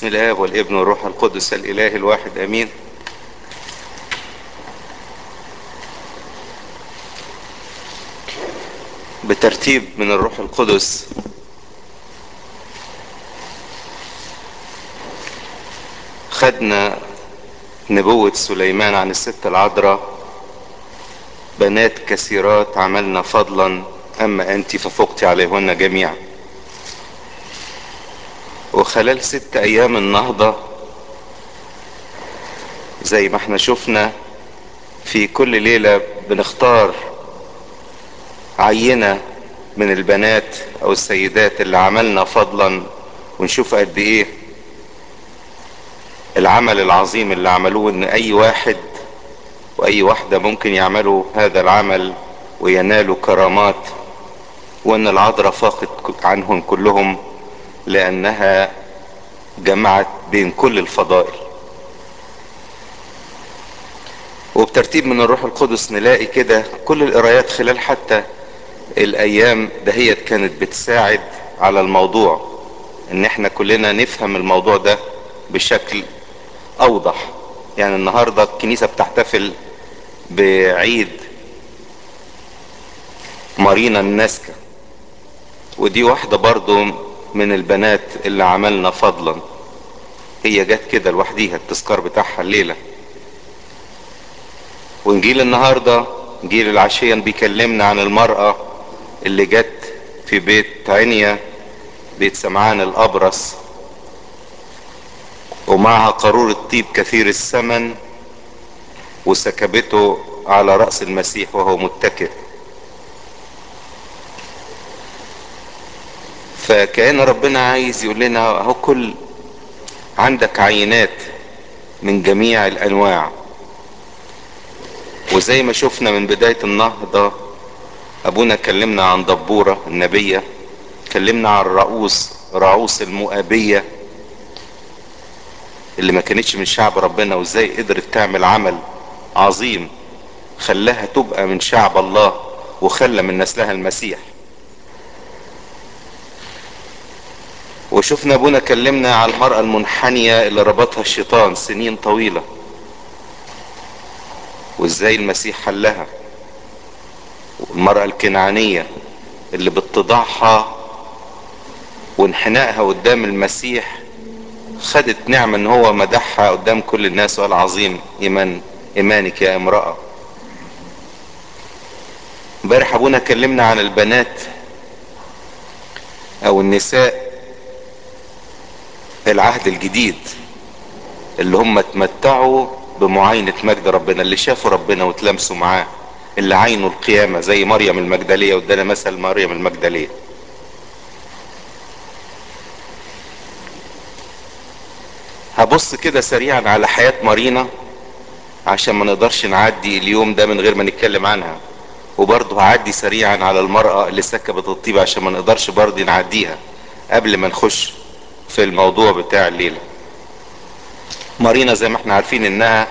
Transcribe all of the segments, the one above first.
بسم الله والابن والروح القدس الاله الواحد امين. بترتيب من الروح القدس خدنا نبوة سليمان عن الست العذراء: بنات كثيرات عملنا فضلا اما انت ففقت عليهن جميعا. وخلال 6 ايام النهضة زي ما احنا شفنا في كل ليلة بنختار عينة من البنات او السيدات اللي عملنا فضلا، ونشوف قد ايه العمل العظيم اللي عملوه، ان اي واحد واي واحدة ممكن يعملوا هذا العمل وينالوا كرامات، وان العذراء فاقت عنهم كلهم لانها جمعت بين كل الفضائل. وبترتيب من الروح القدس نلاقي كده كل القرايات خلال حتى الايام دهيت كانت بتساعد على الموضوع، ان احنا كلنا نفهم الموضوع ده بشكل اوضح. يعني النهاردة الكنيسة بتحتفل بعيد مارينا الناسكة، ودي واحدة برضو من البنات اللي عملنا فضلا. هي جت كده لوحديها، التذكار بتاعها الليلة. وانجيل النهاردة انجيل العشية بيكلمنا عن المرأة اللي جت في بيت عنيا، بيت سمعان الابرص، ومعها قارورة طيب كثير الثمن، وسكبته على رأس المسيح وهو متكئ. فكأن ربنا عايز يقول لنا اهو كل عندك عينات من جميع الانواع. وزي ما شفنا من بداية النهضة ابونا كلمنا عن دبورة النبية، كلمنا عن رعوس المؤابية اللي ما كانتش من شعب ربنا، وازاي قدرت تعمل عمل عظيم خلاها تبقى من شعب الله وخلى من نسلها المسيح. وشفنا ابونا كلمنا على المرأة المنحنية اللي ربطها الشيطان سنين طويلة، وازاي المسيح حلها. والمرأة الكنعانية اللي باتضاعها وانحنائها قدام المسيح خدت نعمة ان هو مدحها قدام كل الناس وقال: عظيم ايمانك يا امرأة. امبارح ابونا كلمنا عن البنات او النساء العهد الجديد اللي هم اتمتعوا بمعاينة مجد ربنا، اللي شافوا ربنا وتلامسوا معاه، اللي عينوا القيامة زي مريم المجدلية. وادانا مثل مريم المجدلية. هبص كده سريعا على حياة مارينا عشان ما نقدرش نعدي اليوم ده من غير ما نتكلم عنها، وبرضه هعدي سريعا على المرأة اللي سكبت الطيب عشان ما نقدرش برضه نعديها قبل ما نخش في الموضوع بتاع الليلة. مارينا زي ما احنا عارفين انها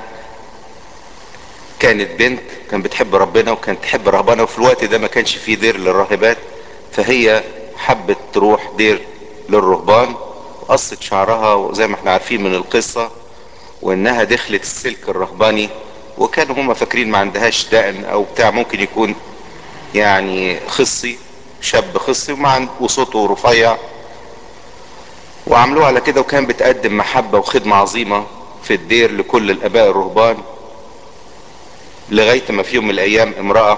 كانت بنت كانت بتحب ربنا وكانت تحب رهبانة، وفي الوقت ده ما كانش فيه دير للراهبات، فهي حبت تروح دير للرهبان وقصت شعرها، وزي ما احنا عارفين من القصة وانها دخلت السلك الرهباني. وكانوا هم فاكرين ما عندهاش دقن او بتاع، ممكن يكون يعني خصي، شاب خصي وصوته رفيع، وعملوه على كده. وكان بتقدم محبة وخدمة عظيمة في الدير لكل الاباء الرهبان، لغاية ما في يوم من الايام امرأة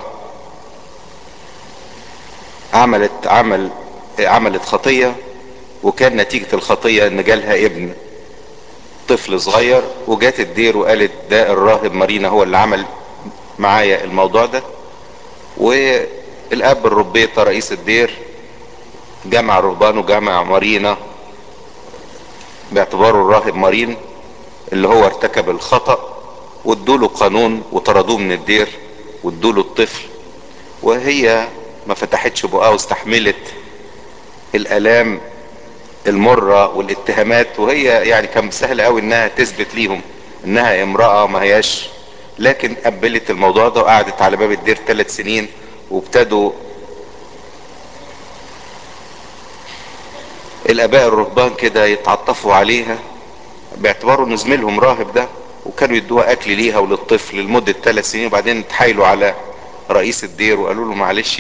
عملت خطية، وكان نتيجة الخطية ان جالها ابن طفل صغير، وجات الدير وقالت ده الراهب مارينا هو اللي عمل معايا الموضوع ده. والاب الربيطة رئيس الدير جمع الرهبان وجمع مارينا باعتباره الراهب مارين اللي هو ارتكب الخطأ، وادوله قانون وطردوه من الدير وادوله الطفل. وهي ما فتحتش بقها واستحملت الالام المرة والاتهامات، وهي يعني كان سهل قوي انها تثبت ليهم انها امرأة ما هياش، لكن قبلت الموضوع ده وقعدت على باب الدير 3 سنين. وابتدوا الاباء الرهبان كده يتعطفوا عليها باعتباره ان زميلهم راهب ده، وكانوا يدوها اكل ليها وللطفل لمدة 3 سنين، وبعدين اتحايلوا على رئيس الدير وقالوا له معلش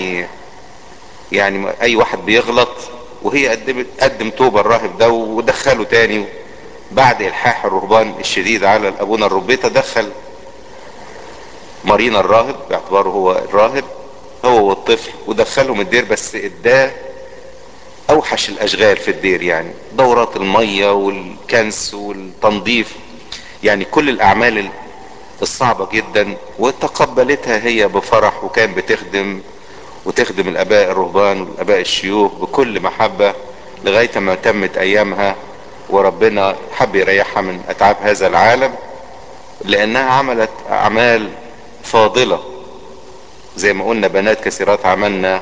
يعني اي واحد بيغلط، وهي قدم توبة الراهب ده ودخله تاني. بعد الحاح الرهبان الشديد على ابونا الربيطة، دخل مارينا الراهب باعتباره هو الراهب، هو والطفل، ودخلهم الدير، بس اداه اوحش الاشغال في الدير، يعني دورات المية والكنس والتنظيف، يعني كل الاعمال الصعبة جدا، وتقبلتها هي بفرح، وكان وتخدم الاباء الرهبان والاباء الشيوخ بكل محبة لغاية ما تمت ايامها، وربنا حب يريحها من اتعاب هذا العالم، لانها عملت اعمال فاضلة. زي ما قلنا بنات كثيرات عملنا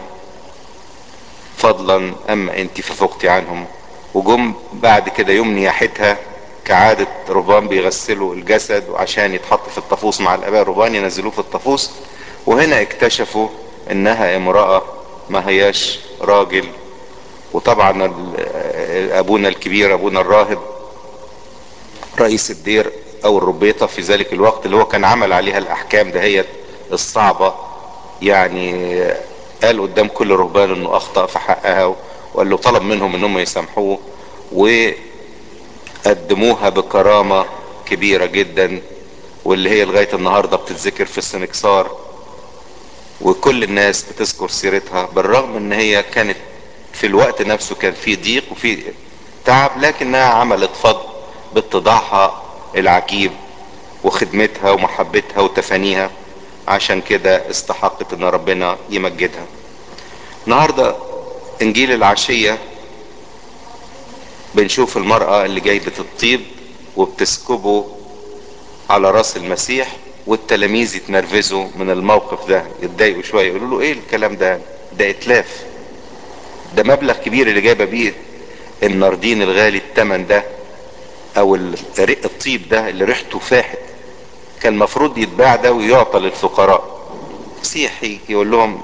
فضلا اما انت ففقتي عنهم. وجم بعد كده يوم نياحتها، كعادة رهبان بيغسلوا الجسد وعشان يتحط في الطفوس مع الاباء الرهبان ينزلوه في الطفوس، وهنا اكتشفوا انها امرأة ما هياش راجل. وطبعا ابونا الكبير ابونا الراهب رئيس الدير او الربيطة في ذلك الوقت، اللي هو كان عمل عليها الاحكام دهيت الصعبة، يعني قال قدام كل رهبان انه اخطأ في حقها، وقال له طلب منهم انهم يسامحوه، وقدموها بكرامة كبيرة جدا، واللي هي لغاية النهاردة بتتذكر في السنكسار، وكل الناس بتذكر سيرتها، بالرغم ان هي كانت في الوقت نفسه كان في ضيق وفي تعب، لكنها عملت فضل باتضاعها العجيب وخدمتها ومحبتها وتفانيها، عشان كده استحقت ان ربنا يمجدها. النهاردة انجيل العشية بنشوف المرأة اللي جايبة الطيب وبتسكبه على راس المسيح، والتلاميذ يتنرفزوا من الموقف ده، يتضايقوا شوية، يقولوا له ايه الكلام ده اتلاف، ده مبلغ كبير اللي جايبه بيه الناردين الغالي التمن ده، او الطيب ده اللي ريحته فاحت، كان المفروض يتباع ده ويعطى للفقراء. مسيحي يقول لهم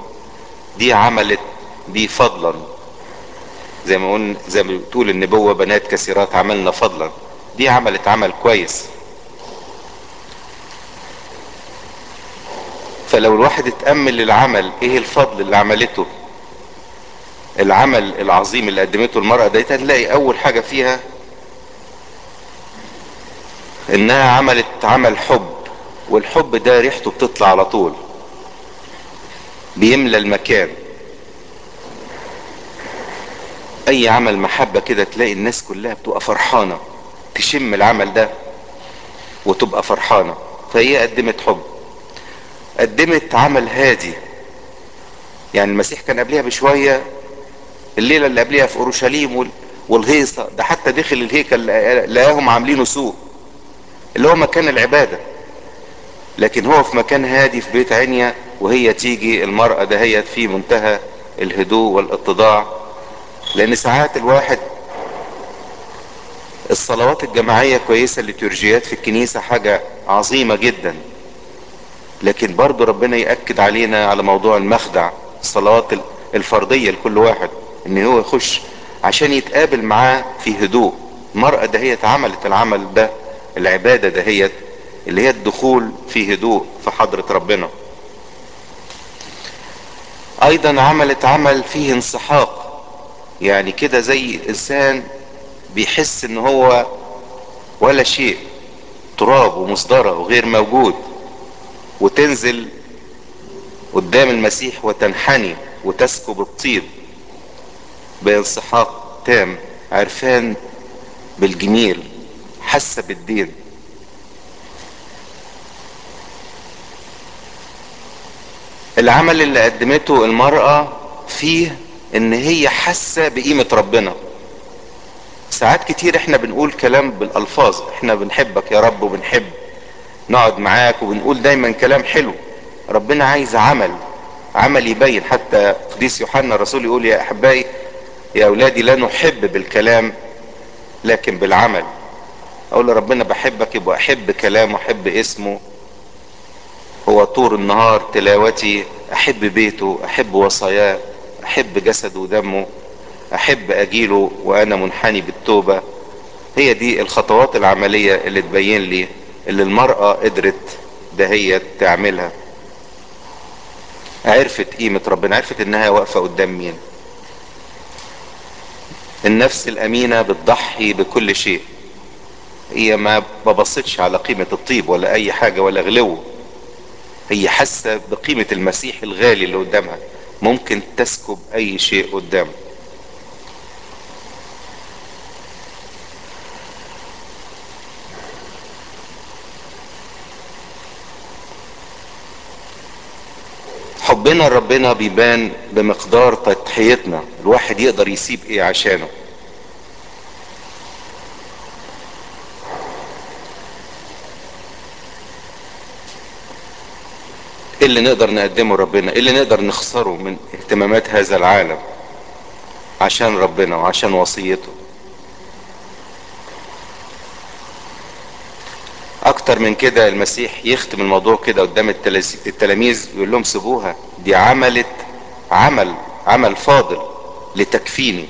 دي فضلا، زي ما بتقول النبوة بنات كثيرات عملنا فضلا، دي عملت عمل كويس. فلو الواحد اتأمل العمل، ايه الفضل اللي عملته، العمل العظيم اللي قدمته المرأة دي، هنلاقي اول حاجة فيها انها عملت عمل حب، والحب ده ريحته بتطلع على طول، بيملى المكان. اي عمل محبة كده تلاقي الناس كلها بتبقى فرحانة، تشم العمل ده وتبقى فرحانة. فهي قدمت حب، قدمت عمل هادي. يعني المسيح كان قبلها بشوية، الليلة اللي قبلها في اورشليم والهيصة ده، حتى دخل الهيكل لقاهم عاملينه سوق اللي هو مكان العبادة، لكن هو في مكان هادي في بيت عنيا، وهي تيجي المرأة دهيت في منتهى الهدوء والاتضاع. لان ساعات الواحد الصلوات الجماعية كويسة، الليتورجيات في الكنيسة حاجة عظيمة جدا، لكن برضو ربنا يأكد علينا على موضوع المخدع، الصلوات الفردية لكل واحد، ان هو يخش عشان يتقابل معاه في هدوء. المرأة دهيت عملت العمل ده، العبادة دهيت اللي هي الدخول في هدوء في حضرة ربنا. ايضا عملت عمل فيه انسحاق، يعني كده زي انسان بيحس ان هو ولا شيء، تراب ومصدرة وغير موجود، وتنزل قدام المسيح وتنحني وتسكب الطيب بانسحاق تام، عرفان بالجميل، حاسة بالدين. العمل اللي قدمته المرأة فيه ان هي حاسة بقيمة ربنا. ساعات كتير احنا بنقول كلام بالالفاظ، احنا بنحبك يا رب وبنحب نقعد معاك، وبنقول دايما كلام حلو. ربنا عايز عمل يبين. حتى قديس يوحنا الرسول يقول يا احبائي يا اولادي لا نحب بالكلام لكن بالعمل. اقول لربنا بحبك، يبقى احب كلامه، احب اسمه، هو طول النهار تلاوتي، احب بيته، احب وصاياه، احب جسده ودمه، احب اجيله وانا منحني بالتوبة، هي دي الخطوات العملية اللي تبين لي اللي المرأة قدرت ده هي تعملها. عرفت قيمة ربنا، عرفت انها واقفة قدام مين. النفس الامينة بتضحي بكل شيء. هي ما بصتش على قيمة الطيب ولا اي حاجة ولا غلو. هي حاسة بقيمة المسيح الغالي اللي قدامها، ممكن تسكب اي شيء قدامه. حبنا لربنا بيبان بمقدار تضحيتنا. الواحد يقدر يسيب ايه عشانه. ايه اللي نقدر نقدمه لربنا، ايه اللي نقدر نخسره من اهتمامات هذا العالم عشان ربنا وعشان وصيته. اكتر من كده المسيح يختم الموضوع كده قدام التلاميذ، يقول لهم سيبوها، دي عملت عمل فاضل لتكفيني.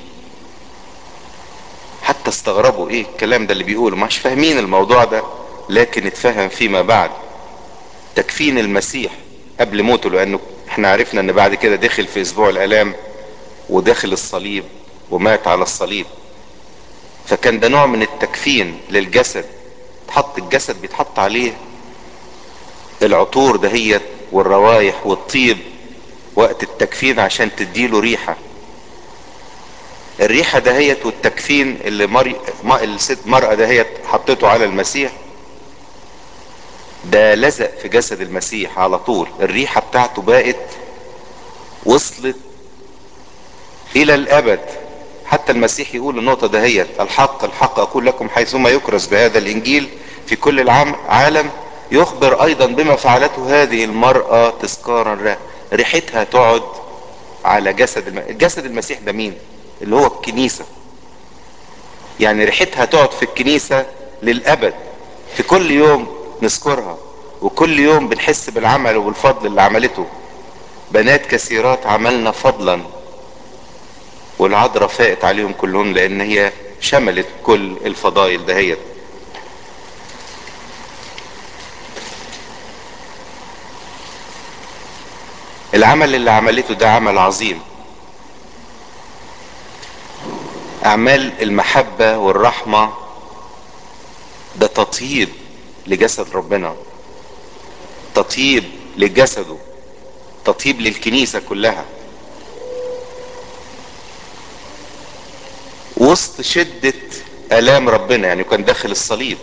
حتى استغربوا ايه الكلام ده اللي بيقوله، مش فاهمين الموضوع ده، لكن اتفهم فيما بعد. تكفين المسيح قبل موته، لانه احنا عرفنا ان بعد كده دخل في اسبوع الالام وداخل الصليب ومات على الصليب. فكان ده نوع من التكفين للجسد. تحط الجسد بيتحط عليه العطور دهيت والروايح والطيب وقت التكفين عشان تديله ريحة. الريحة دهيت والتكفين اللي الست مرأة دهيت حطته على المسيح، ده لزق في جسد المسيح على طول. الريحة بتاعته بقت وصلت الى الابد. حتى المسيح يقول النقطة دهيت، الحق الحق اقول لكم حيثما يكرز بهذا الانجيل في كل العالم يخبر ايضا بما فعلته هذه المرأة تذكارا له. ريحتها تقعد على جسد المسيح ده مين؟ اللي هو الكنيسة. يعني ريحتها تقعد في الكنيسة للابد. في كل يوم نذكرها، وكل يوم بنحس بالعمل وبالفضل اللي عملته. بنات كثيرات عملنا فضلا، والعذراء فاقت عليهم كلهم لان هي شملت كل الفضائل دهيت. العمل اللي عملته ده عمل عظيم. اعمال المحبة والرحمة ده تطيب لجسد ربنا، تطيب لجسده، تطيب للكنيسة كلها. وسط شدة الام ربنا، يعني كان داخل الصليب،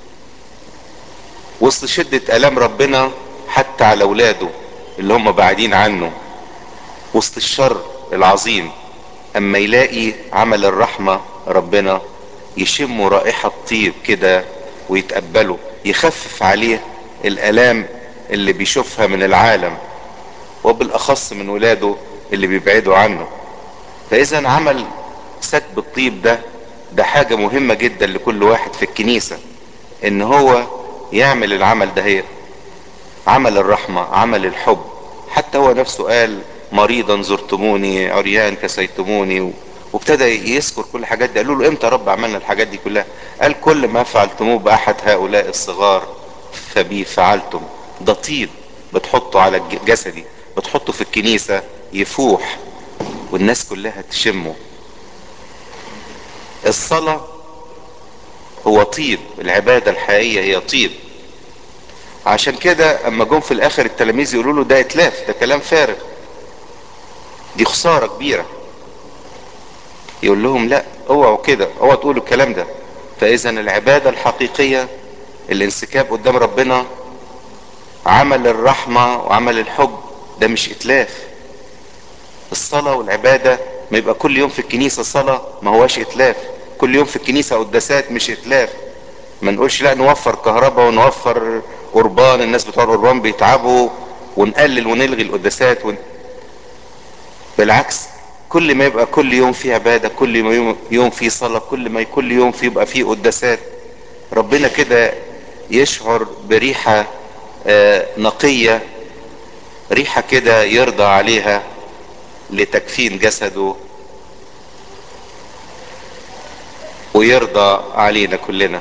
وسط شدة الام ربنا حتى على اولاده اللي هم بعيدين عنه، وسط الشر العظيم، اما يلاقي عمل الرحمة ربنا يشموا رائحة طيب كده ويتقبله، يخفف عليه الالام اللي بيشوفها من العالم، وبالاخص من ولاده اللي بيبعدوا عنه. فاذا عمل سكب الطيب ده حاجة مهمة جدا لكل واحد في الكنيسة، ان هو يعمل العمل ده. هي عمل الرحمة، عمل الحب. حتى هو نفسه قال مريضا زرتموني، عريان كسيتموني، وابتدى يذكر كل الحاجات دي. قالوا له امتى يا رب عملنا الحاجات دي كلها؟ قال كل ما فعلتموه باحد هؤلاء الصغار فبي فعلتم. ده طيب بتحطه على جسدي، بتحطه في الكنيسة يفوح والناس كلها تشمه. الصلاة هو طيب، العبادة الحقيقية هي طيب. عشان كده اما جم في الاخر التلاميذ يقولوا له ده اتلاف، ده كلام فارغ، دي خسارة كبيرة، يقول لهم لا، اوعوا كده، اوعوا تقولوا الكلام ده. فاذا العبادة الحقيقية، الانسكاب قدام ربنا، عمل الرحمة وعمل الحب، ده مش اتلاف. الصلاة والعبادة ما يبقى كل يوم في الكنيسة صلاة، ما هواش اتلاف. كل يوم في الكنيسة قداسات، مش اتلاف. ما نقولش لا نوفر كهرباء ونوفر قربان، الناس بتوع القربان بيتعبوا، ونقلل ونلغي القداسات بالعكس، كل ما يبقى كل يوم في عبادة، كل ما يوم في صلاة، كل ما كل يوم في يبقى في قداسات، ربنا كده يشعر بريحة نقية، ريحة كده يرضى عليها لتكفين جسده ويرضى علينا كلنا.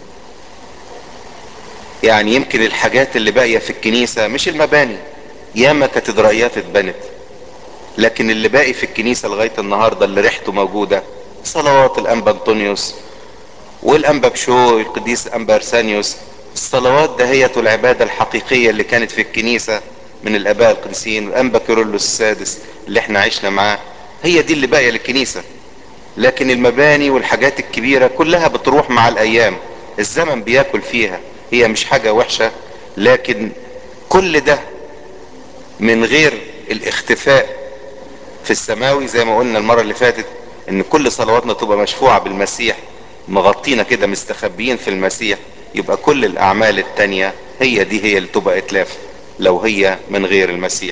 يعني يمكن الحاجات اللي باقية في الكنيسة مش المباني، ياما كاتدرائيات اتبنت، لكن اللي باقي في الكنيسة لغاية النهاردة اللي ريحته موجودة صلوات الانبا انطونيوس والانبا بشوي القديس انبا ارسانيوس. الصلوات دهيت العبادة الحقيقية اللي كانت في الكنيسة من الاباء القديسين، الانبا كيرلس السادس اللي احنا عشنا معاه، هي دي اللي باقية للكنيسة. لكن المباني والحاجات الكبيرة كلها بتروح مع الايام، الزمن بياكل فيها، هي مش حاجة وحشة، لكن كل ده من غير الاختفاء في السماوي. زي ما قلنا المرة اللي فاتت ان كل صلواتنا تبقى مشفوعة بالمسيح، مغطينا كده مستخبيين في المسيح، يبقى كل الاعمال التانية هي اللي تبقى اتلاف لو هي من غير المسيح.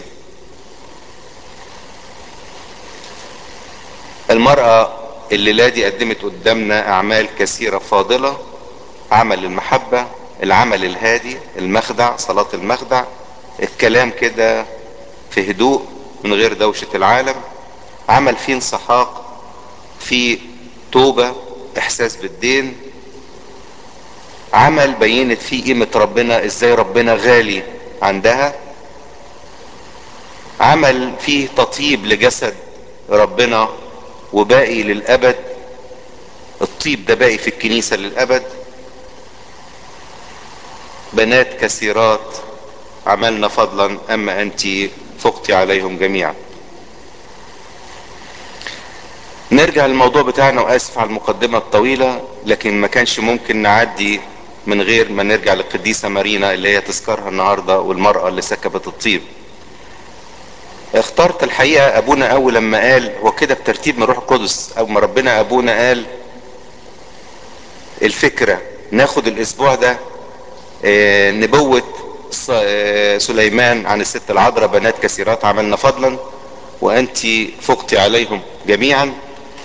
المرأة الليلة دي قدمت قدامنا اعمال كثيرة فاضلة: عمل المحبة، العمل الهادي، المخدع، صلاة المخدع، الكلام كده في هدوء من غير دوشة العالم، عمل فيه انسحاق، فيه توبة، احساس بالدين، عمل بينت فيه قيمة ربنا، ازاي ربنا غالي عندها، عمل فيه تطيب لجسد ربنا وباقي للأبد، الطيب ده باقي في الكنيسة للأبد. بنات كثيرات عملنا فضلا اما انت فقتي عليهم جميعا. نرجع للموضوع بتاعنا، واسف على المقدمة الطويلة، لكن ما كانش ممكن نعدي من غير ما نرجع للقديسة مارينا اللي هي تذكرها النهاردة، والمرأة اللي سكبت الطيب. اخترت الحقيقة ابونا اول لما قال، وكده بترتيب من روح القدس، او ما ربنا ابونا قال الفكرة ناخد الاسبوع ده نبوة سليمان عن الست العذراء: بنات كثيرات عملنا فضلا وانت فقتي عليهم جميعا.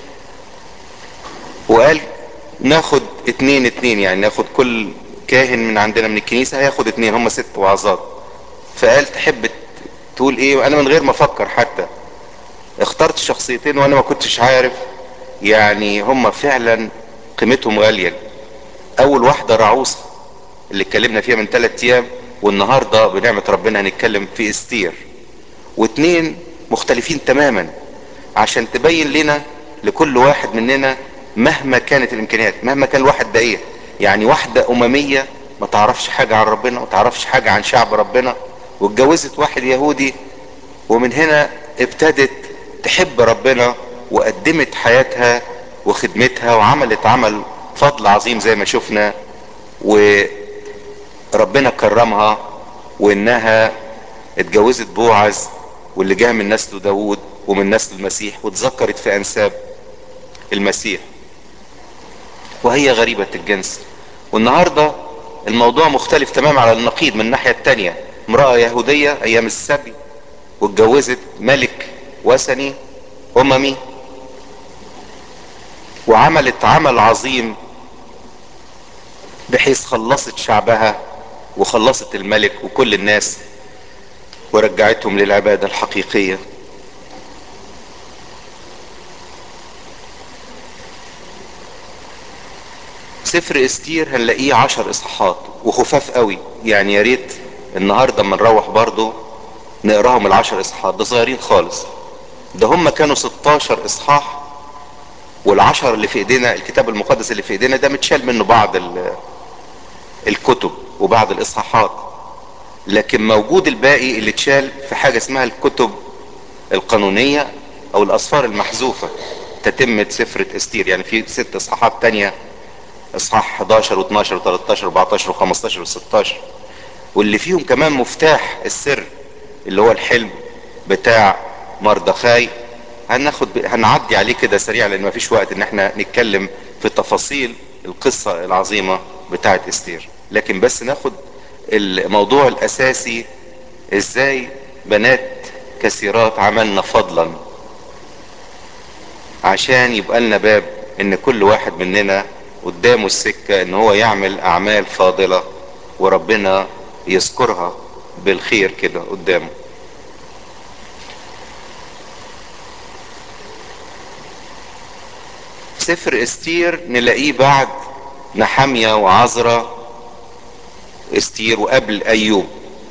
وقال ناخد اتنين اتنين، يعني ناخد كل كاهن من عندنا من الكنيسة هياخد اتنين، هم 6 وعظات. فقال تحب تقول ايه؟ وانا من غير ما افكر حتى اخترت شخصيتين، وانا ما كنتش عارف يعني هم فعلا قيمتهم غالية. اول واحدة رعوسة اللي اتكلمنا فيها من 3 ايام، والنهاردة بنعمة ربنا هنتكلم في استير. واتنين مختلفين تماما عشان تبين لنا لكل واحد مننا مهما كانت الامكانيات، مهما كان الواحد ده ايه. يعني واحدة اممية ما تعرفش حاجة عن ربنا، ما تعرفش حاجة عن شعب ربنا، واتجوزت واحد يهودي، ومن هنا ابتدت تحب ربنا وقدمت حياتها وخدمتها وعملت عمل فضل عظيم زي ما شفنا، وربنا كرمها وانها اتجوزت بوعز واللي جاء من نسل داود ومن نسل المسيح، واتذكرت في انساب المسيح، وهي غريبة الجنس. والنهاردة الموضوع مختلف تماما على النقيض من الناحية التانية: امرأة يهودية ايام السبي واتجوزت ملك وثني اممي، وعملت عمل عظيم بحيث خلصت شعبها وخلصت الملك وكل الناس ورجعتهم للعبادة الحقيقية. سفر استير هنلاقيه 10 اصحاحات وخفاف قوي، يعني يا ريت النهاردة اما نروح برضو نقراهم. 10 اصحاحات ده صغيرين خالص، ده هم كانوا 16 اصحاح، والعشر اللي في ايدينا الكتاب المقدس اللي في ايدينا ده متشال منه بعض الكتب وبعض الاصحاحات، لكن موجود الباقي اللي اتشال في حاجة اسمها الكتب القانونية او الاسفار المحذوفة تتمة سفرة استير. يعني في 6 اصحاحات تانية، اصحاح 11 و12 و13 و14 و15 و16، واللي فيهم كمان مفتاح السر اللي هو الحلم بتاع مردخاي. هنعدي عليه كده سريع لان مفيش وقت ان احنا نتكلم في تفاصيل القصة العظيمة بتاعت استير، لكن بس ناخد الموضوع الاساسي: ازاي بنات كثيرات عملنا فضلا، عشان يبقى لنا باب ان كل واحد مننا قدامه السكة ان هو يعمل اعمال فاضلة وربنا يذكرها بالخير كده قدامه. سفر استير نلاقيه بعد نحمية وعزرا. استير وقبل ايوب،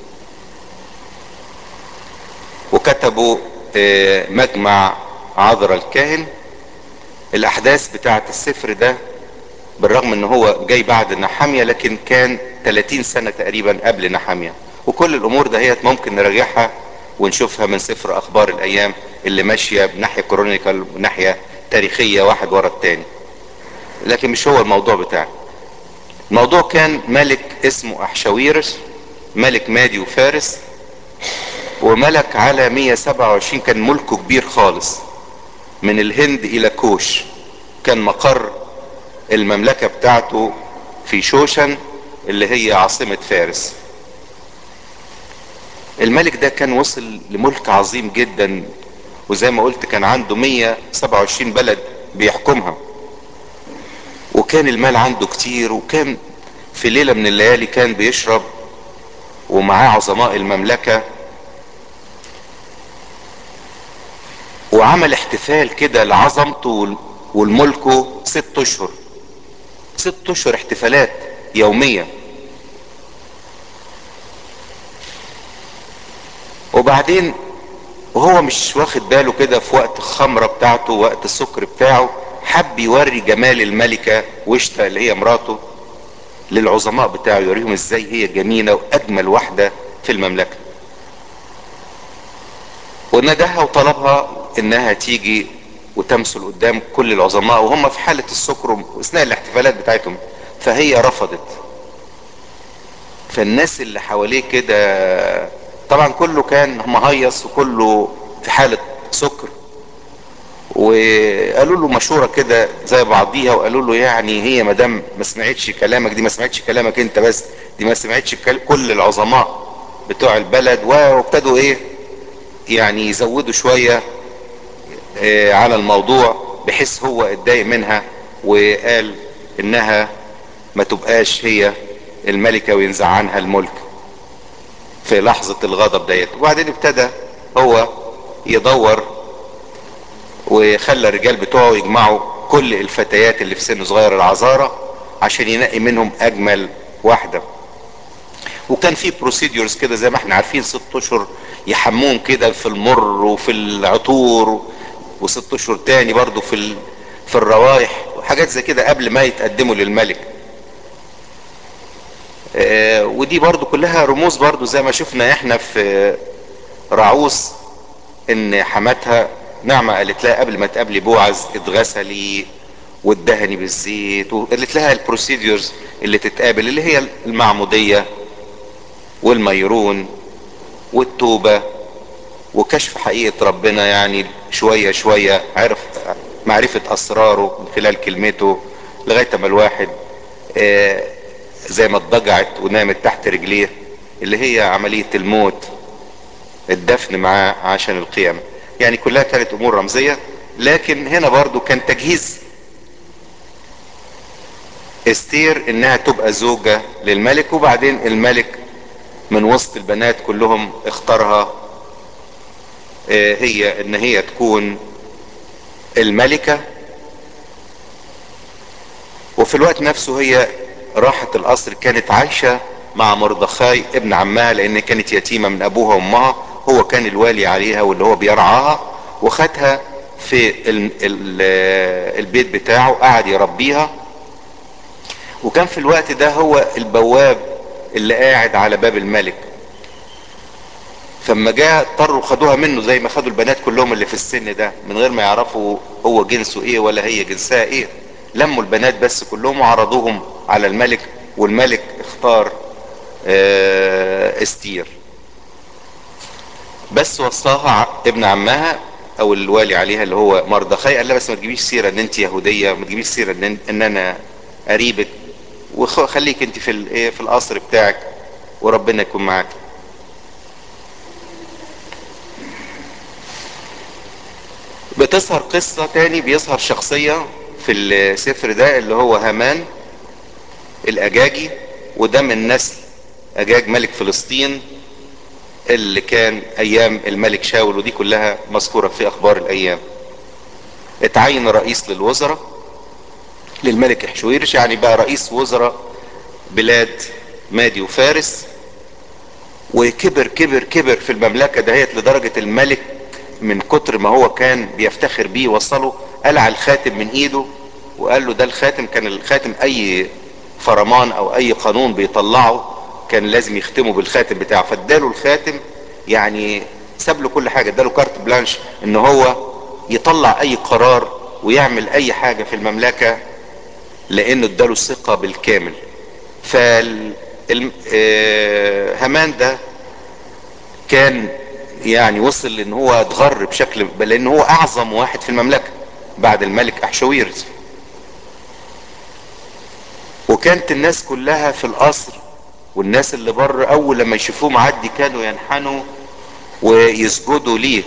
وكتبوا مجمع عذرا الكاهن. الاحداث بتاعت السفر ده بالرغم ان هو جاي بعد نحمية لكن كان 30 سنة تقريبا قبل نحمية. وكل الامور دهيت ممكن نراجعها ونشوفها من سفر اخبار الايام اللي ماشية بناحية كرونيكال وناحية تاريخية واحد ورا التاني، لكن مش هو الموضوع بتاعنا. الموضوع كان ملك اسمه احشاويرس، ملك مادي وفارس، وملك على 127. كان ملكه كبير خالص، من الهند الى كوش. كان مقر المملكة بتاعته في شوشن اللي هي عاصمة فارس. الملك ده كان وصل لملك عظيم جدا، وزي ما قلت كان عنده 127 بلد بيحكمها، وكان المال عنده كتير. وكان في ليلة من الليالي كان بيشرب ومعاه عظماء المملكة، وعمل احتفال كده لعظمته والملكه 6 اشهر. 6 اشهر احتفالات يومية. وبعدين وهو مش واخد باله كده في وقت الخمرة بتاعته، وقت السكر بتاعه، حب يوري جمال الملكة وشتا اللي هي مراته للعظماء بتاعه، يوريهم ازاي هي جميلة واجمل واحدة في المملكة. ونداها وطلبها انها تيجي وتمثل قدام كل العظماء وهم في حالة السكر اثناء الاحتفالات بتاعتهم. فهي رفضت. فالناس اللي حواليه كده طبعا كله كان مهيص وكله في حالة سكر، وقالوا له مشورة كده زي بعضيها، وقالوا له يعني هي مدام ما سمعتش كلامك، دي ما سمعتش كلامك انت بس، دي ما سمعتش كل العظماء بتوع البلد. وابتدوا ايه يعني يزودوا شوية على الموضوع، بحيث هو اتضايق منها وقال انها ما تبقاش هي الملكة وينزع عنها الملك في لحظة الغضب ديت. وبعدين ابتدى هو يدور، وخلى الرجال بتوعه يجمعوا كل الفتيات اللي في سن صغير العذارى عشان ينقي منهم اجمل واحدة. وكان في بروسيديورز كده زي ما احنا عارفين، 6 اشهر يحمون كده في المر وفي العطور، و6 اشهر تاني برضو في الروايح وحاجات زي كده قبل ما يتقدموا للملك. ودي برضو كلها رموز برضو زي ما شفنا احنا في رعوس، ان حماتها نعمة قالت لها قبل ما تقابلي بوعز اتغسلي واتدهني بالزيت، وقالت لها البروسيديورز اللي تتقابل اللي هي المعمودية والميرون والتوبة وكشف حقيقة ربنا. يعني شوية شوية عرف معرفة اسراره من خلال كلمته، لغاية ما الواحد زي ما اتضجعت ونامت تحت رجليه، اللي هي عملية الموت، الدفن معاه عشان القيامة. يعني كلها كانت امور رمزية. لكن هنا برضو كان تجهيز استير انها تبقى زوجة للملك، وبعدين الملك من وسط البنات كلهم اختارها هي ان هي تكون الملكة. وفي الوقت نفسه هي راحت القصر، كانت عايشة مع مردخاي ابن عمها لان كانت يتيمة من ابوها وامها. هو كان الوالي عليها واللي هو بيرعاها، وخدها في البيت بتاعه قعد يربيها. وكان في الوقت ده هو البواب اللي قاعد على باب الملك. فما جاء اضطروا خدوها منه زي ما خدوا البنات كلهم اللي في السن ده من غير ما يعرفوا هو جنسه ايه ولا هي جنسها ايه. لموا البنات بس كلهم وعرضوهم على الملك، والملك اختار استير. بس وصاها ابن عمها او الوالي عليها اللي هو مردخاي، قال لها بس ما تجيبيش سيرة ان انت يهودية، ما تجيبيش سيرة ان انا قريبك، وخليك انت في ايه في القصر بتاعك وربنا يكون معاك. بتظهر قصة تاني، بيظهر شخصية في السفر ده اللي هو هامان الاجاجي، وده من نسل اجاج ملك فلسطين اللي كان ايام الملك شاول، ودي كلها مذكورة في اخبار الايام. اتعين رئيس للوزراء للملك احشويرش، يعني بقى رئيس وزراء بلاد مادي وفارس. وكبر كبر كبر في المملكة دهيت لدرجة الملك من كتر ما هو كان بيفتخر بيه وصله قلع الخاتم من ايده وقال له ده الخاتم. كان الخاتم اي فرمان او اي قانون بيطلعه كان لازم يختمه بالخاتم بتاعه، فاداله الخاتم. يعني ساب له كل حاجة، اداله كارت بلانش ان هو يطلع اي قرار ويعمل اي حاجة في المملكة، لانه اداله الثقة بالكامل. هامان ده كان يعني وصل ان هو اتغر بشكل، لان هو اعظم واحد في المملكة بعد الملك احشويرس. وكانت الناس كلها في القصر والناس اللي بره اول لما يشوفوه معدي كانوا ينحنوا ويسجدوا ليه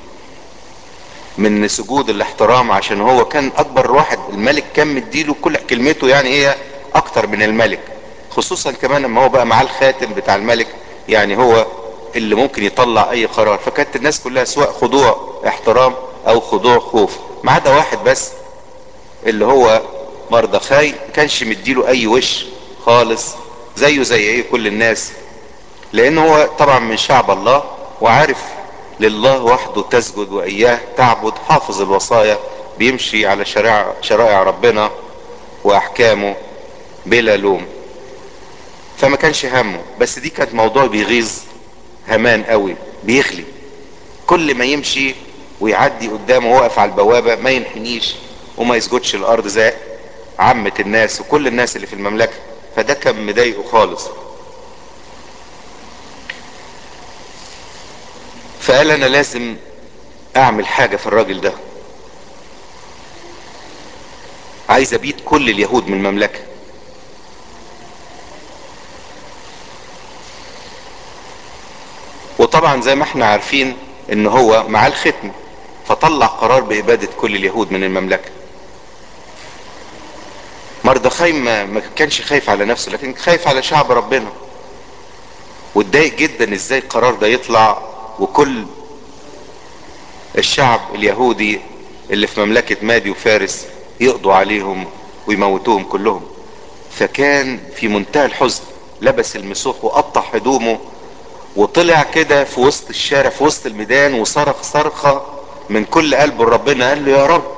من سجود الاحترام، عشان هو كان اكبر واحد. الملك كان مديله كل كلمته، يعني هي اكتر من الملك، خصوصا كمان لما هو بقى معاه الخاتم بتاع الملك، يعني هو اللي ممكن يطلع اي قرار. فكانت الناس كلها سواء خضوع احترام او خضوع خوف، ما عدا واحد بس اللي هو مردخاي ما كانش مديله اي وش خالص، زيه زي ايه كل الناس، لانه هو طبعا من شعب الله وعارف لله وحده تسجد واياه تعبد، حافظ الوصايا، بيمشي على شرائع ربنا واحكامه بلا لوم. فما كانش همه. بس دي كانت موضوع بيغيظ هامان قوي، بيغلي كل ما يمشي ويعدي قدامه واقف على البوابة ما ينحنيش وما يسجدش الارض زي عامة الناس وكل الناس اللي في المملكة. فده كان مضايقه خالص. فقال انا لازم اعمل حاجة في الراجل ده، عايز ابيد كل اليهود من المملكة. وطبعا زي ما احنا عارفين ان هو مع الختم، فطلع قرار بابادة كل اليهود من المملكة. مردخاي ما كانش خايف على نفسه، لكن خايف على شعب ربنا، واتضايق جدا ازاي القرار ده يطلع وكل الشعب اليهودي اللي في مملكة مادي وفارس يقضوا عليهم ويموتوهم كلهم. فكان في منتهى الحزن، لبس المسوح وقطع هدومه وطلع كده في وسط الشارع في وسط الميدان وصرخ صرخة من كل قلبه لربنا، قال له يا رب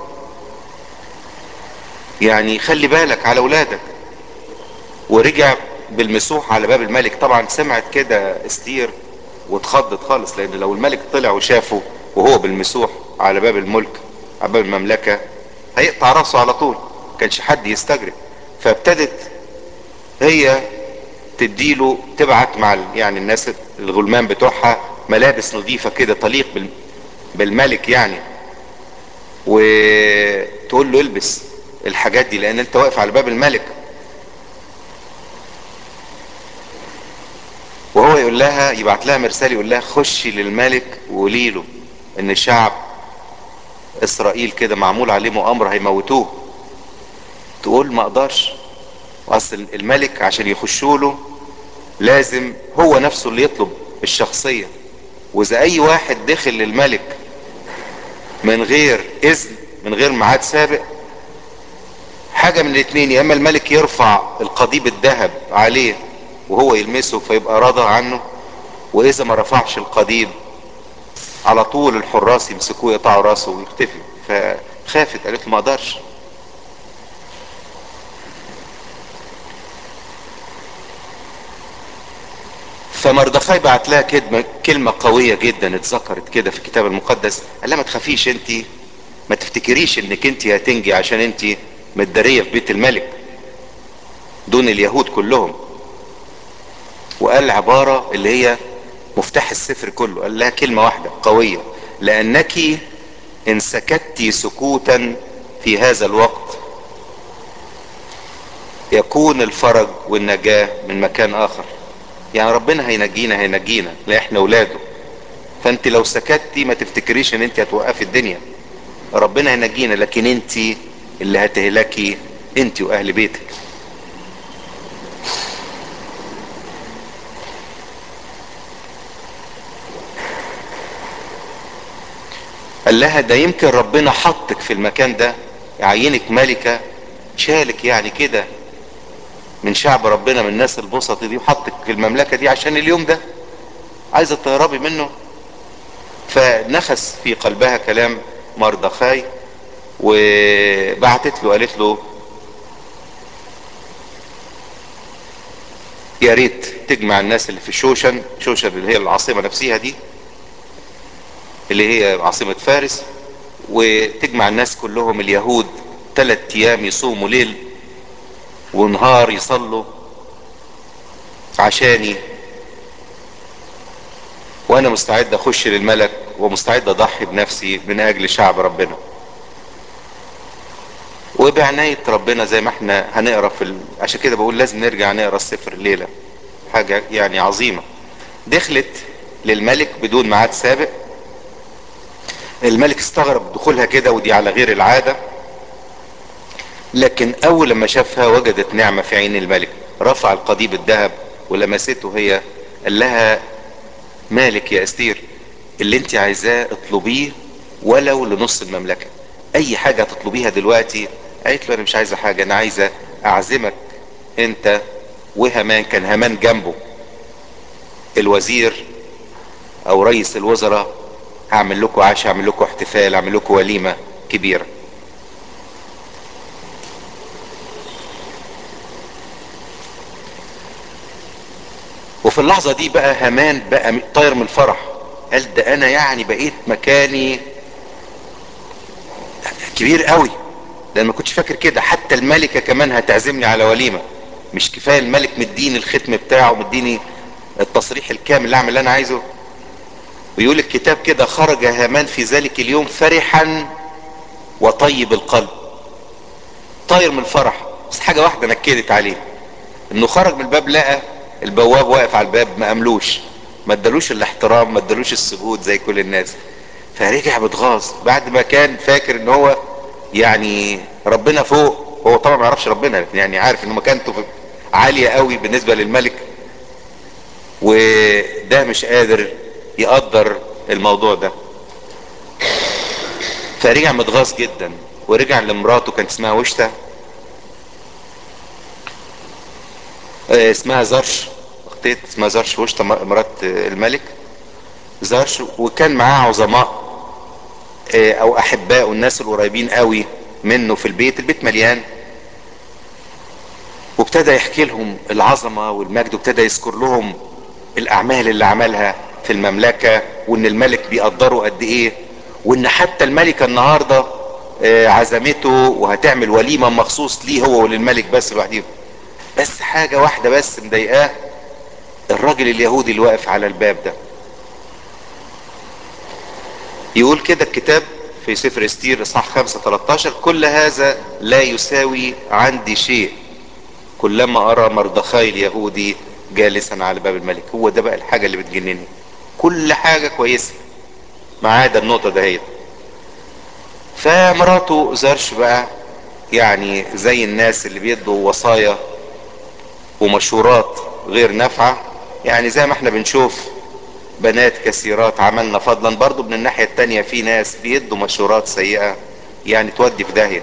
يعني خلي بالك على اولادك. ورجع بالمسوح على باب الملك. طبعا سمعت كده استير واتخضت خالص، لان لو الملك طلع وشافه وهو بالمسوح على باب الملك على باب المملكة هيقطع راسه على طول، كانش حد يستجرب. فابتدت هي تديله، تبعت مع يعني الناس الغلمان بتوعها ملابس نظيفة كده تليق بالملك يعني، وتقول له البس الحاجات دي لان انت واقف على باب الملك. وهو يقول لها، يبعت لها مرسال يقول لها خشي للملك وقولي له ان شعب اسرائيل كده معمول عليه مؤامرة هيموتوه. تقول ما اقدرش، اصل الملك عشان يخشوا له لازم هو نفسه اللي يطلب الشخصية. واذا اي واحد دخل للملك من غير اذن من غير ميعاد سابق، حاجة من الاتنين، يا اما الملك يرفع القضيب الذهب عليه وهو يلمسه فيبقى راضى عنه، واذا ما رفعش القضيب على طول الحراس يمسكوه يقطعوا راسه ويختفي. فخافت قالت له ما اقدرش. فمردخاي بعت لها كلمة قوية جدا اتذكرت كده في الكتاب المقدس، قال لها ما تخافيش انت، ما تفتكريش انك انت هتنجي عشان انت متدارية في بيت الملك دون اليهود كلهم. وقال عبارة اللي هي مفتاح السفر كله، قال لها كلمة واحدة قوية: لانك ان سكت سكوتا في هذا الوقت يكون الفرج والنجاة من مكان اخر. يعني ربنا هينجينا لا احنا ولاده. فانت لو سكتتي ما تفتكريش ان انت هتوقفي الدنيا، ربنا هينجينا لكن انت اللي هتهلكي، انت واهل بيتك. قال لها ده يمكن ربنا حطك في المكان ده، يعينك ملكة شالك يعني كده من شعب ربنا، من الناس البسط دي، وحطك في المملكة دي عشان اليوم ده عايزة تهربي منه. فنخس في قلبها كلام مردخاي، وبعتت له قالت له يا ريت تجمع الناس اللي في شوشن. شوشن اللي هي العاصمة نفسها دي، اللي هي عاصمة فارس، وتجمع الناس كلهم اليهود 3 ايام يصوموا ليل ونهار يصلوا عشاني، وانا مستعد اخش للملك ومستعد اضحي بنفسي من اجل شعب ربنا. وبعناية ربنا زي ما احنا هنقرا عشان كده بقول لازم نرجع نقرا السفر الليلة، حاجة يعني عظيمة. دخلت للملك بدون ميعاد سابق. الملك استغرب دخولها كده، ودي على غير العادة، لكن اول لما شافها وجدت نعمة في عين الملك. رفع القضيب الذهب ولمسته هي، قال لها مالك يا استير، اللي انت عايزاه اطلبيه ولو لنص المملكة، اي حاجة تطلبيها دلوقتي. قالت له انا مش عايزة حاجة، انا عايزة اعزمك انت وهامان. كان هامان جنبه الوزير او رئيس الوزراء، هعمل لكم عشاء، هعمل لكم احتفال، هعمل لكم وليمة كبيرة. وفي اللحظة دي بقى هامان بقى طاير من الفرح، قال ده انا يعني بقيت مكاني كبير قوي، لان ما كنتش فاكر كده حتى الملكة كمان هتعزمني على وليمة. مش كفاية الملك مديني الختم بتاعه، مديني التصريح الكامل اللي اعمل اللي انا عايزه. ويقول الكتاب كده خرج هامان في ذلك اليوم فرحا وطيب القلب، طاير من الفرح. بس حاجة واحدة نكدت عليه، انه خرج من الباب لقى البواب واقف على الباب، ما قاملوش، ما ادالوش الاحترام، ما ادالوش السجود زي كل الناس. فرجع متغاظ بعد ما كان فاكر ان هو يعني ربنا فوق. هو طبعا ما يعرفش ربنا، لكن يعني عارف ان مكانته عالية قوي بالنسبة للملك، وده مش قادر يقدر الموضوع ده. فرجع متغاظ جدا ورجع لمراته، كانت اسمها وشتا، اسمها زرش، اختي اسمها زرش وشتا مرات الملك زرش. وكان معاه عظماء او احباء والناس القريبين قوي منه في البيت. البيت مليان، وابتدى يحكي لهم العظمة والمجد، وابتدى يذكر لهم الاعمال اللي عملها في المملكة، وان الملك بيقدره قد ايه، وان حتى الملكة النهاردة عزمته وهتعمل وليمة مخصوص ليه هو وللملك بس لوحده. بس حاجة واحدة بس مضايقاه، الراجل اليهودي اللي واقف على الباب ده. يقول كده الكتاب في سفر استير اصحاح 5:13 كل هذا لا يساوي عندي شيء كلما ارى مردخاي اليهودي جالسا على باب الملك. هو ده بقى الحاجة اللي بتجنني، كل حاجة كويسة ما عدا النقطة دهيت. فمراته زرش بقى يعني زي الناس اللي بيدوا وصايا ومشورات غير نافعة، يعني زي ما احنا بنشوف بنات كثيرات عملنا فضلا، برضو من الناحية التانية في ناس بيدوا مشورات سيئة يعني تودي في داهية.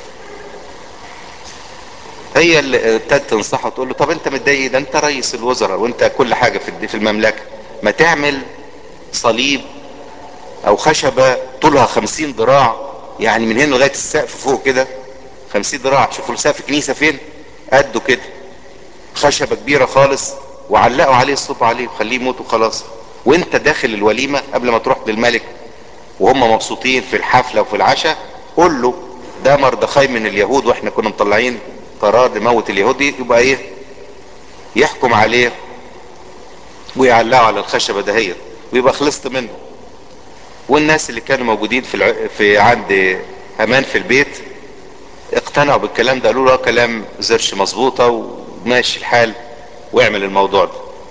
هي اللي ابتدت تنصحه، تقول له طب انت متضايق، ده انت رئيس الوزراء وانت كل حاجة في المملكة، ما تعمل صليب او خشبة طولها 50 ذراع، يعني من هنا لغاية السقف فوق كده 50 ذراع. شوفوا سقف الكنيسة فين، قده كده، خشبة كبيرة خالص، وعلقوا عليه الصوب عليه وخليه يموت وخلاص. وانت داخل الوليمة قبل ما تروح للملك وهم مبسوطين في الحفلة وفي العشاء، قول له ده مردخاي من اليهود واحنا كنا مطلعين قرار نموت اليهودي، يبقى ايه، يحكم عليه ويعلقوا على الخشبة دهيت ويبقى خلصت منه. والناس اللي كانوا موجودين في عند هامان في البيت اقتنعوا بالكلام ده، قالوا له كلام زرش مظبوطة وماشي الحال، واعمل الموضوع ده.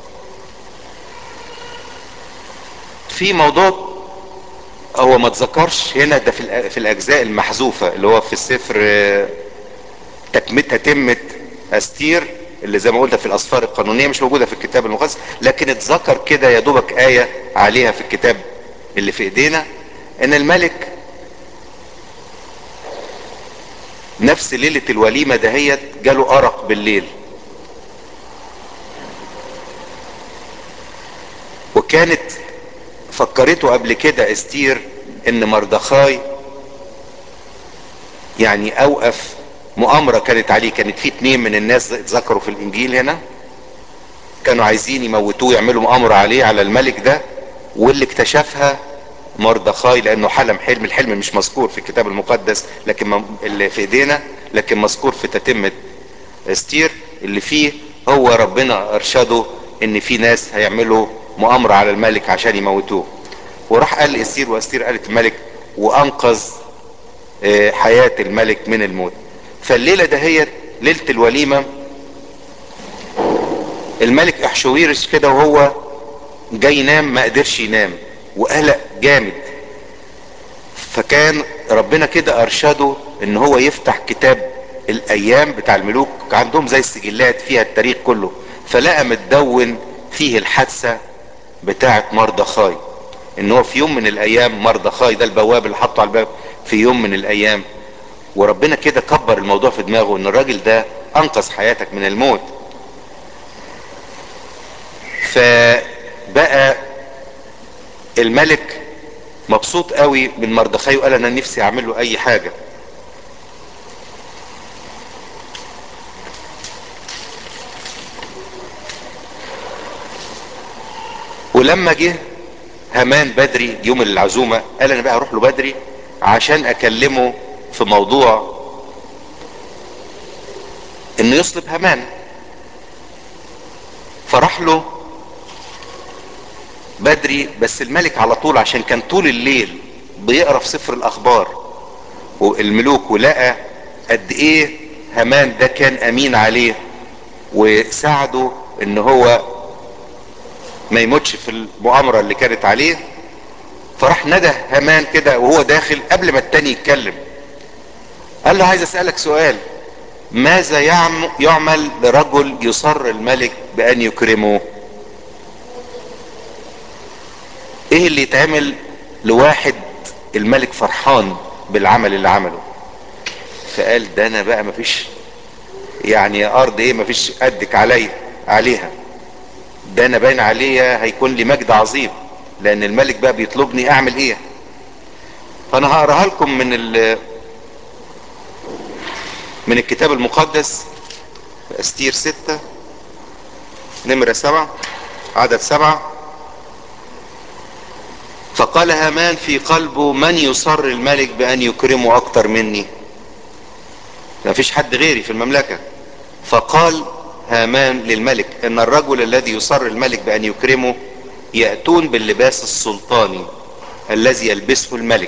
في موضوع هو ما تذكرش هنا، ده في الاجزاء المحذوفة اللي هو في السفر تتمة استير، اللي زي ما قلت في الاسفار القانونية مش موجودة في الكتاب المقدس، لكن اتذكر كده يا دوبك آية عليها في الكتاب اللي في ايدينا، ان الملك نفس ليلة الوليمة دهيت جاله أرق بالليل، وكانت فكرته قبل كده استير ان مردخاي يعني اوقف مؤامرة كانت عليه. كانت في 2 من الناس اتذكروا في الانجيل هنا كانوا عايزين يموتوه، يعملوا مؤامرة عليه على الملك ده، واللي اكتشفها مردخاي لانه حلم حلم. الحلم مش مذكور في الكتاب المقدس لكن اللي في ايدينا، لكن مذكور في تتمة استير اللي فيه هو ربنا ارشده ان في ناس هيعملوا مؤامرة على الملك عشان يموتوه. وراح قال لاستير، واستير قالت الملك، وانقذ حياة الملك من الموت. فالليلة دهيت ليلة الوليمة، الملك احشويرش كده وهو جاي ينام ما قدرش ينام وقلق جامد، فكان ربنا كده ارشده ان هو يفتح كتاب الايام بتاع الملوك، عندهم زي السجلات فيها التاريخ كله، فلقى متدون فيه الحادثة بتاعة مردخاي، ان هو في يوم من الايام مردخاي ده البواب اللي حطه على الباب في يوم من الايام، وربنا كده كبر الموضوع في دماغه ان الراجل ده انقذ حياتك من الموت. فبقى الملك مبسوط قوي من مردخاي وقال انا نفسي اعمل له اي حاجة. ولما جه هامان بدري يوم العزومة قال انا بقى اروح له بدري عشان اكلمه في موضوع انه يصلب هامان. فراح له بدري، بس الملك على طول عشان كان طول الليل بيقرا في سفر الاخبار والملوك ولقى قد ايه هامان ده كان امين عليه وساعده ان هو ما يموتش في المؤامرة اللي كانت عليه، فراح ندى هامان كده وهو داخل قبل ما التاني يتكلم قال له عايز اسألك سؤال، ماذا يعمل لرجل يصر الملك بان يكرمه؟ ايه اللي يتعمل لواحد الملك فرحان بالعمل اللي عمله؟ فقال ده انا بقى مفيش يعني يا ارض ايه مفيش قدك عليها، ده انا باين عليا هيكون لي مجد عظيم لان الملك بقى بيطلبني اعمل ايه. فانا هقراها لكم من الكتاب المقدس، استير 6 نمرة 7 عدد 7. فقال هامان في قلبه من يصر الملك بان يكرمه اكتر مني؟ ما فيش حد غيري في المملكة. فقال هامان للملك ان الرجل الذي يصر الملك بان يكرمه يأتون باللباس السلطاني الذي يلبسه الملك.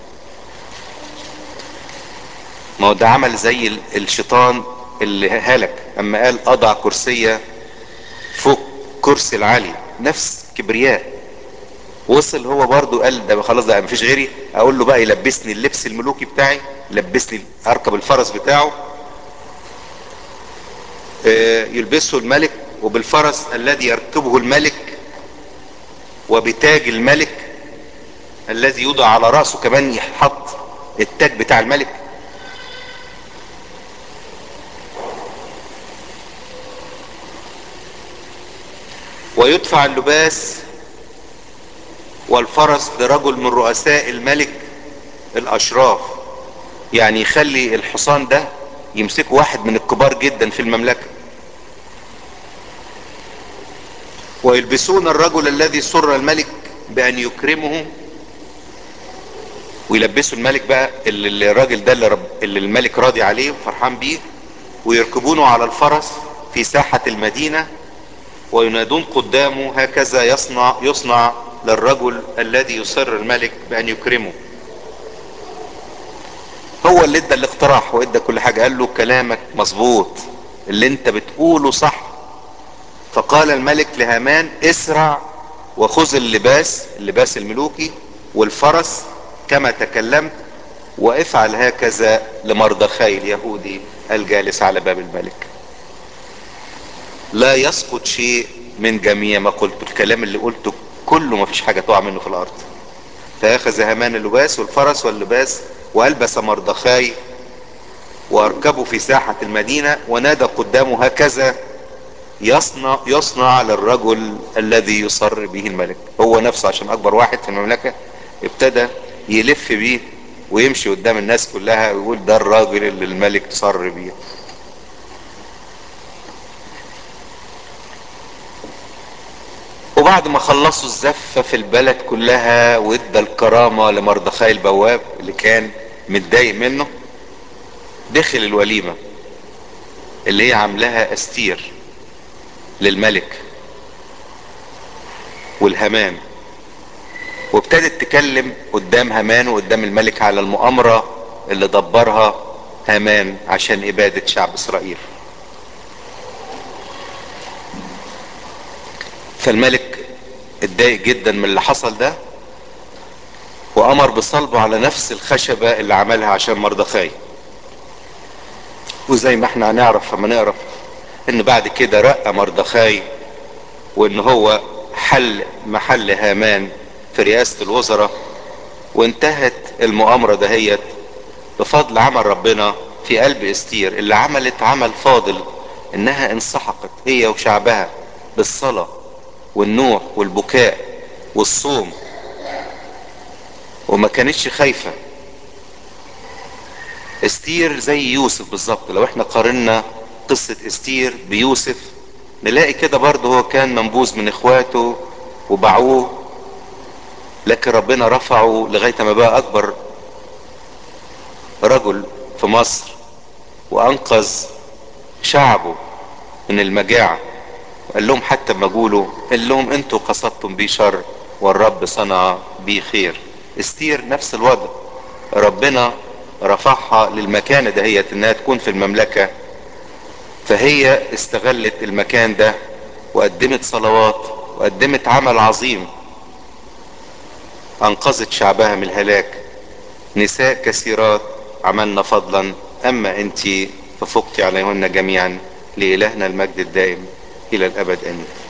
ما هو ده عمل زي الشيطان اللي هلك اما قال اضع كرسية فوق كرسي العلي، نفس كبرياء. وصل هو برضو قال ده خلاص ده مفيش غيري، اقول له بقى يلبسني اللبس الملوكي بتاعي، يلبسني اركب الفرس بتاعه يلبسه الملك وبالفرس الذي يركبه الملك وبتاج الملك الذي يوضع على رأسه، كمان يحط التاج بتاع الملك. ويدفع اللباس والفرس لرجل من رؤساء الملك الاشراف، يعني يخلي الحصان ده يمسكه واحد من الكبار جدا في المملكة. ويلبسون الرجل الذي سر الملك بان يكرمه، ويلبسوا الملك بقى اللي الراجل ده اللي الملك راضي عليه وفرحان بيه، ويركبونه على الفرس في ساحة المدينة وينادون قدامه هكذا يصنع للرجل الذي يصر الملك بان يكرمه. هو اللي ادى الاقتراح وادى كل حاجة، قال له كلامك مظبوط اللي انت بتقوله صح. فقال الملك لهامان اسرع وخذ اللباس الملوكي والفرس كما تكلمت، وافعل هكذا لمردخاي اليهودي الجالس على باب الملك. لا يسقط شيء من جميع ما قلت، الكلام اللي قلته كله ما فيش حاجة تقع منه في الارض. فاخذ هامان اللباس والفرس واللباس والبس مردخاي واركبوا في ساحة المدينة ونادى قدامه هكذا يصنع للرجل الذي يصر به الملك. هو نفسه عشان اكبر واحد في المملكة ابتدى يلف بيه ويمشي قدام الناس كلها ويقول ده الراجل اللي الملك صر بيه. وبعد ما خلصوا الزفة في البلد كلها وادى الكرامة لمردخاي البواب اللي كان متضايق منه، دخل الوليمة اللي هي عاملاها استير للملك والهمان، وابتدت تكلم قدام هامان وقدام الملك على المؤامرة اللي دبرها هامان عشان ابادة شعب اسرائيل. فالملك اتضايق جدا من اللي حصل ده وامر بصلبه على نفس الخشبة اللي عملها عشان مردخاي. وزي ما احنا هنعرف لما نقرا ان بعد كده رقى مردخاي وان هو حل محل هامان في رئاسة الوزراء، وانتهت المؤامرة دهيت بفضل عمل ربنا في قلب استير اللي عملت عمل فاضل، انها انسحقت هي وشعبها بالصلاة والنوح والبكاء والصوم وما كانتش خايفة. استير زي يوسف بالظبط، لو احنا قارنا قصة استير بيوسف نلاقي كده برضه هو كان منبوذ من اخواته وباعوه، لكن ربنا رفعه لغاية ما بقى اكبر رجل في مصر وانقذ شعبه من المجاعة. وقال لهم حتى ما قالوا قال لهم انتوا قصدتم بي شر والرب صنع بي خير. استير نفس الوضع، ربنا رفعها للمكانة دهيت انها تكون في المملكة، فهي استغلت المكان ده وقدمت صلوات وقدمت عمل عظيم انقذت شعبها من الهلاك. نساء كثيرات عملنا فضلا اما انت ففقت عليهن جميعا. لإلهنا المجد الدائم الى الابد امين.